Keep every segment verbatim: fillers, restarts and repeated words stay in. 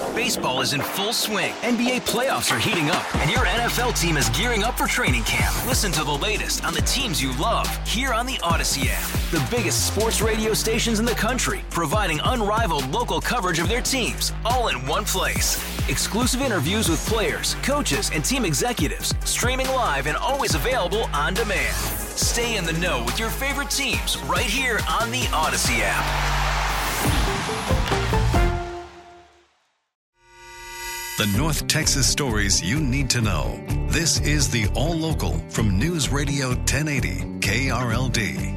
Baseball is in full swing. N B A playoffs are heating up, and your N F L team is gearing up for training camp. Listen to the latest on the teams you love here on the Odyssey app. The biggest sports radio stations in the country, providing unrivaled local coverage of their teams, all in one place. Exclusive interviews with players, coaches, and team executives, streaming live and always available on demand. Stay in the know with your favorite teams right here on the Odyssey app. The North Texas stories you need to know. This is the All Local from News Radio ten eighty K R L D.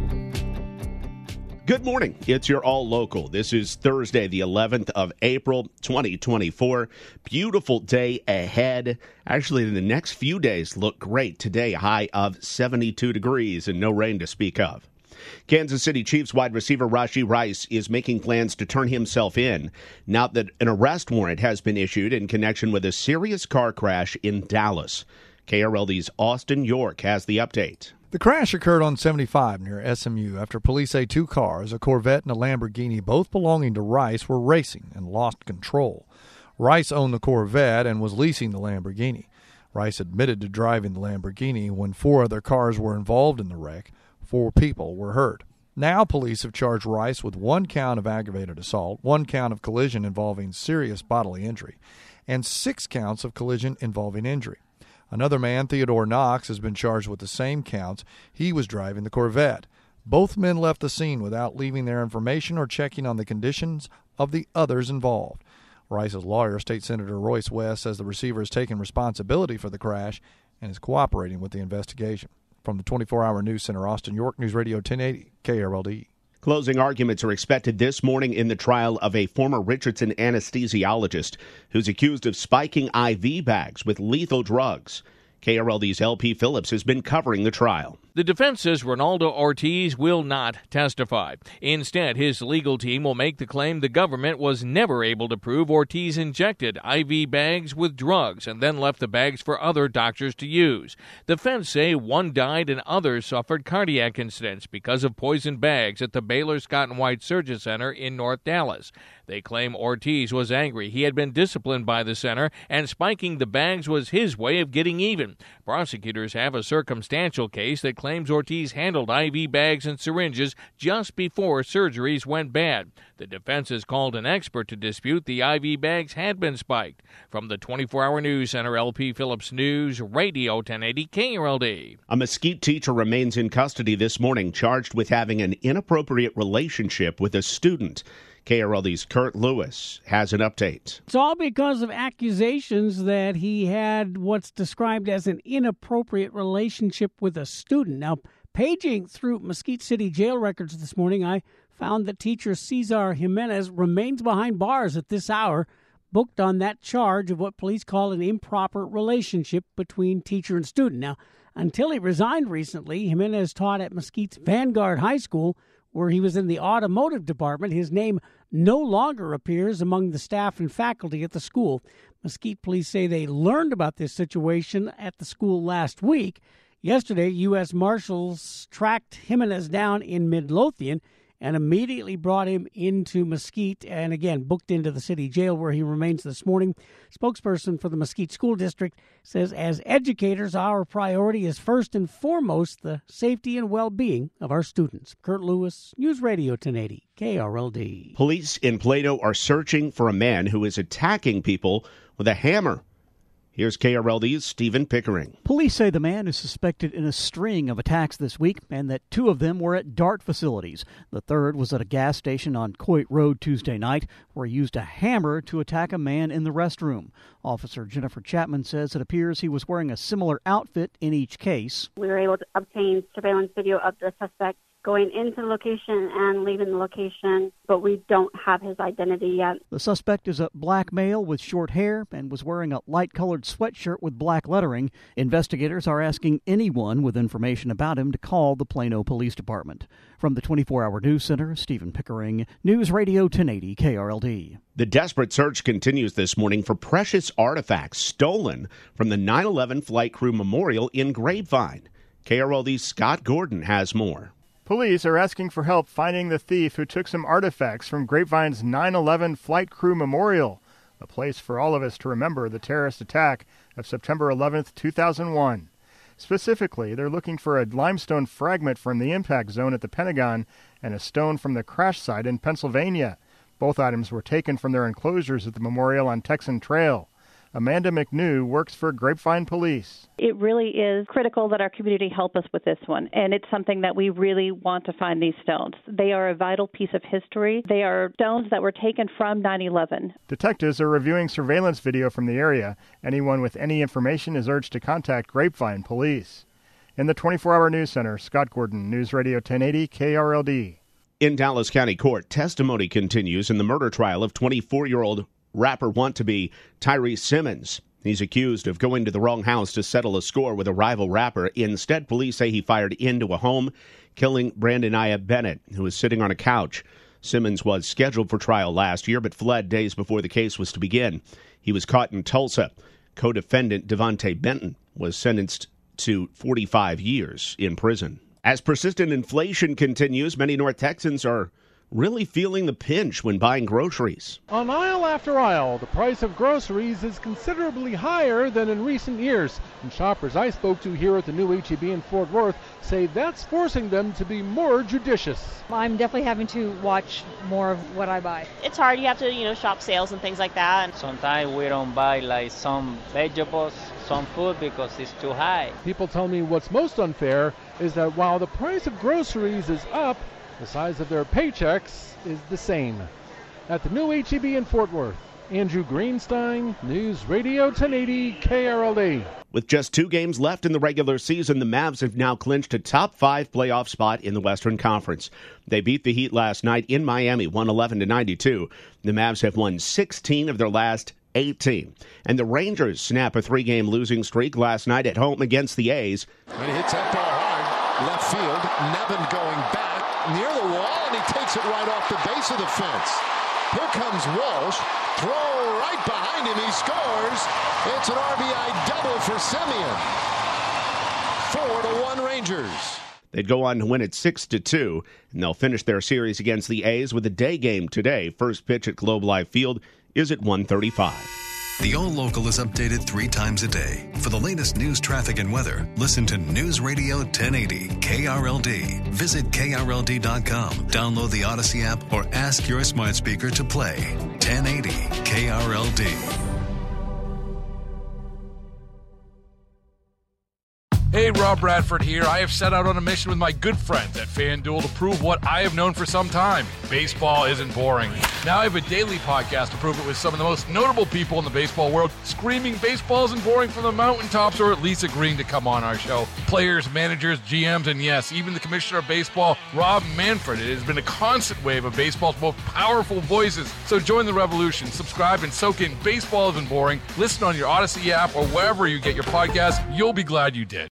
Good morning. It's your All Local. This is Thursday, the eleventh of April, twenty twenty-four. Beautiful day ahead. Actually, the next few days look great. Today, a high of seventy-two degrees and no rain to speak of. Kansas City Chiefs wide receiver Rashee Rice is making plans to turn himself in now that an arrest warrant has been issued in connection with a serious car crash in Dallas. K R L D's Austin York has the update. The crash occurred on seventy-five near S M U after police say two cars, a Corvette and a Lamborghini, both belonging to Rice, were racing and lost control. Rice owned the Corvette and was leasing the Lamborghini. Rice admitted to driving the Lamborghini when four other cars were involved in the wreck. Four people were hurt. Now police have charged Rice with one count of aggravated assault, one count of collision involving serious bodily injury, and six counts of collision involving injury. Another man, Theodore Knox, has been charged with the same counts. He was driving the Corvette. Both men left the scene without leaving their information or checking on the conditions of the others involved. Rice's lawyer, State Senator Royce West, says the receiver has taken responsibility for the crash and is cooperating with the investigation. From the twenty-four hour News Center, Austin York, News Radio ten eighty K R L D. Closing arguments are expected this morning in the trial of a former Richardson anesthesiologist who's accused of spiking I V bags with lethal drugs. K R L D's L P Phillips has been covering the trial. The defense says Ronaldo Ortiz will not testify. Instead, his legal team will make the claim the government was never able to prove Ortiz injected I V bags with drugs and then left the bags for other doctors to use. The feds say one died and others suffered cardiac incidents because of poisoned bags at the Baylor Scott and White Surgery Center in North Dallas. They claim Ortiz was angry. He had been disciplined by the center, and spiking the bags was his way of getting even. Prosecutors have a circumstantial case that claims Ortiz handled I V bags and syringes just before surgeries went bad. The defense has called an expert to dispute the I V bags had been spiked. From the twenty-four hour News Center, L P Phillips News Radio ten eighty K R L D. A Mesquite teacher remains in custody this morning, charged with having an inappropriate relationship with a student. K R L D's Kurt Lewis has an update. It's all because of accusations that he had what's described as an inappropriate relationship with a student. Now, paging through Mesquite City jail records this morning, I found that teacher Cesar Jimenez remains behind bars at this hour, booked on that charge of what police call an improper relationship between teacher and student. Now, until he resigned recently, Jimenez taught at Mesquite's Vanguard High School, where he was in the automotive department. His name no longer appears among the staff and faculty at the school. Mesquite police say they learned about this situation at the school last week. Yesterday, U S Marshals tracked Jimenez down in Midlothian and immediately brought him into Mesquite and, again, booked into the city jail where he remains this morning. Spokesperson for the Mesquite School District says, as educators, our priority is first and foremost the safety and well-being of our students. Kurt Lewis, News Radio ten eighty K R L D. Police in Plato are searching for a man who is attacking people with a hammer. Here's K R L D's Stephen Pickering. Police say the man is suspected in a string of attacks this week and that two of them were at DART facilities. The third was at a gas station on Coit Road Tuesday night, where he used a hammer to attack a man in the restroom. Officer Jennifer Chapman says it appears he was wearing a similar outfit in each case. We were able to obtain surveillance video of the suspect going into the location and leaving the location, but we don't have his identity yet. The suspect is a black male with short hair and was wearing a light-colored sweatshirt with black lettering. Investigators are asking anyone with information about him to call the Plano Police Department. From the twenty-four hour News Center, Stephen Pickering, News Radio ten eighty K R L D. The desperate search continues this morning for precious artifacts stolen from the nine eleven Flight Crew Memorial in Grapevine. K R L D's Scott Gordon has more. Police are asking for help finding the thief who took some artifacts from Grapevine's nine eleven Flight Crew Memorial. a place for all of us to remember the terrorist attack of September eleventh, two thousand one. Specifically, they're looking for a limestone fragment from the impact zone at the Pentagon and a stone from the crash site in Pennsylvania. Both items were taken from their enclosures at the memorial on Texan Trail. Amanda McNew works for Grapevine Police. It really is critical that our community help us with this one, and it's something that we really want to find these stones. They are a vital piece of history. They are stones that were taken from nine eleven. Detectives are reviewing surveillance video from the area. Anyone with any information is urged to contact Grapevine Police. In the twenty-four hour News Center, Scott Gordon, News Radio ten eighty K R L D. In Dallas County Court, testimony continues in the murder trial of twenty-four-year-old rapper want-to-be Tyrese Simmons. He's accused of going to the wrong house to settle a score with a rival rapper. Instead, police say he fired into a home, killing Brandoniah Bennett, who was sitting on a couch. Simmons was scheduled for trial last year, but fled days before the case was to begin. He was caught in Tulsa. Co-defendant Devontae Benton was sentenced to forty-five years in prison. As persistent inflation continues, many North Texans are really feeling the pinch when buying groceries. On aisle after aisle, the price of groceries is considerably higher than in recent years. And shoppers I spoke to here at the new H E B in Fort Worth say that's forcing them to be more judicious. I'm definitely having to watch more of what I buy. It's hard. You have to, you know, shop sales and things like that. Sometimes we don't buy like some vegetables, some food because it's too high. People tell me what's most unfair is that while the price of groceries is up, the size of their paychecks is the same. At the new H E B in Fort Worth, Andrew Greenstein, News Radio ten eighty K R L D. With just two games left in the regular season, the Mavs have now clinched a top five playoff spot in the Western Conference. They beat the Heat last night in Miami, one eleven to ninety-two. The Mavs have won sixteen of their last eighteen. And the Rangers snap a three-game losing streak last night at home against the A's. And he hits that ball hard, left field, Nevin going back near the wall, and he takes it right off the base of the fence. Here comes Walsh, throw right behind him, he scores. It's an R B I double for Semien. Four to one Rangers. They'd go on to win it six to two, and they'll finish their series against the A's with a day game today. First pitch at Globe Life Field is at one thirty-five. The All Local is updated three times a day. For the latest news, traffic, and weather, listen to News Radio ten eighty K R L D. Visit K R L D dot com, download the Odyssey app, or ask your smart speaker to play ten eighty K R L D. Hey, Rob Bradford here. I have set out on a mission with my good friends at FanDuel to prove what I have known for some time. Baseball isn't boring. Now I have a daily podcast to prove it with some of the most notable people in the baseball world, screaming baseball isn't boring from the mountaintops, or at least agreeing to come on our show. Players, managers, G Ms, and yes, even the commissioner of baseball, Rob Manfred. It has been a constant wave of baseball's most powerful voices. So join the revolution. Subscribe and soak in Baseball Isn't Boring. Listen on your Odyssey app or wherever you get your podcasts. You'll be glad you did.